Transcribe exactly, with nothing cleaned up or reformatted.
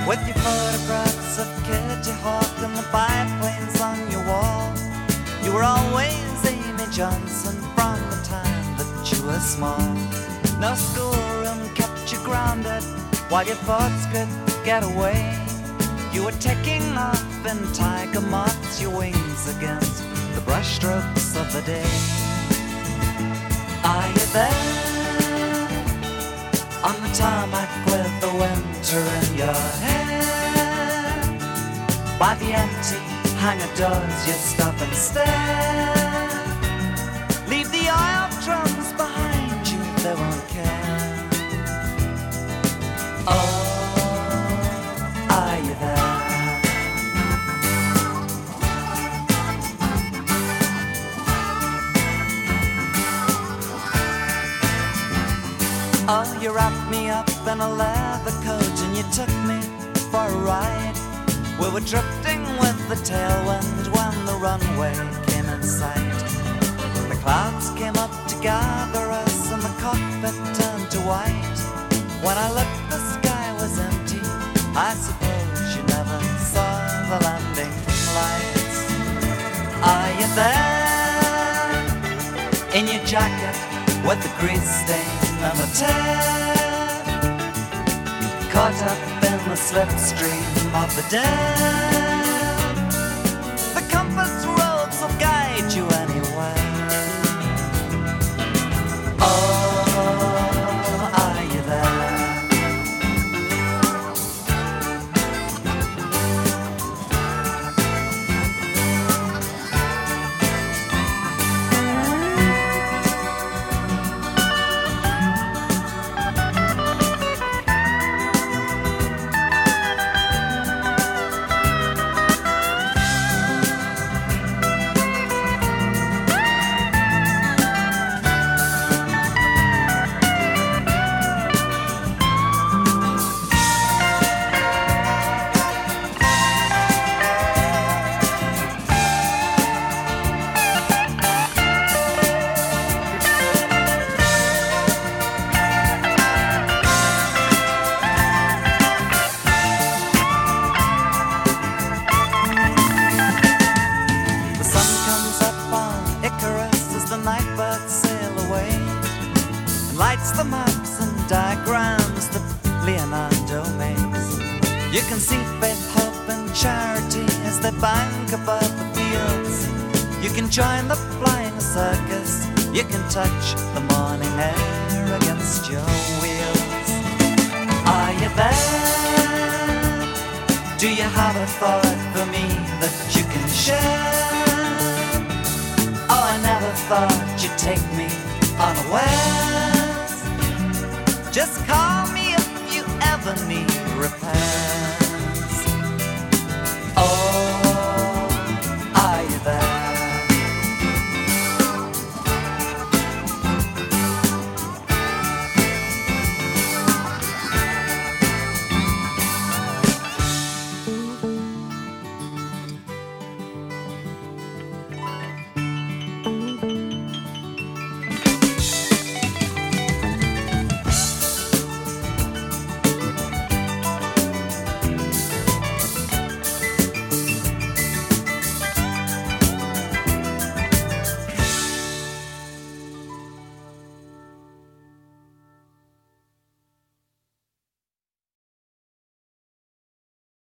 with your photographs of Kitty Hawk and the biplanes on your wall. You were always Amy Johnson from the time that you were small. No schoolroom kept you grounded while your thoughts could get away. You were taking off in tiger moths, your wings against the brushstrokes of the day. Are you there on the tarmac with the winter in your hair? By the empty hangar doors you stop and stare. Leave the oil drums behind you, they won't care. Oh, are you there? Oh, you wrapped me up in a leather coat and you took me for a ride. We were drifting with the tailwind when the runway came in sight. The clouds came up to gather us and the cockpit turned to white. When I looked, the sky was empty. I suppose you never saw the landing lights. Are you there in your jacket with the grease stain and the tear? Caught up in the slipstream of the dam. The compass roads will guide you anywhere. Oh, are you there? Lights the maps and diagrams that Leonardo makes. You can see faith, hope and charity as they bank above the fields. You can join the flying circus. You can touch the morning air against your wheels. Are you there? Do you have a thought for me that you can share? Oh, I never thought you'd take me unaware.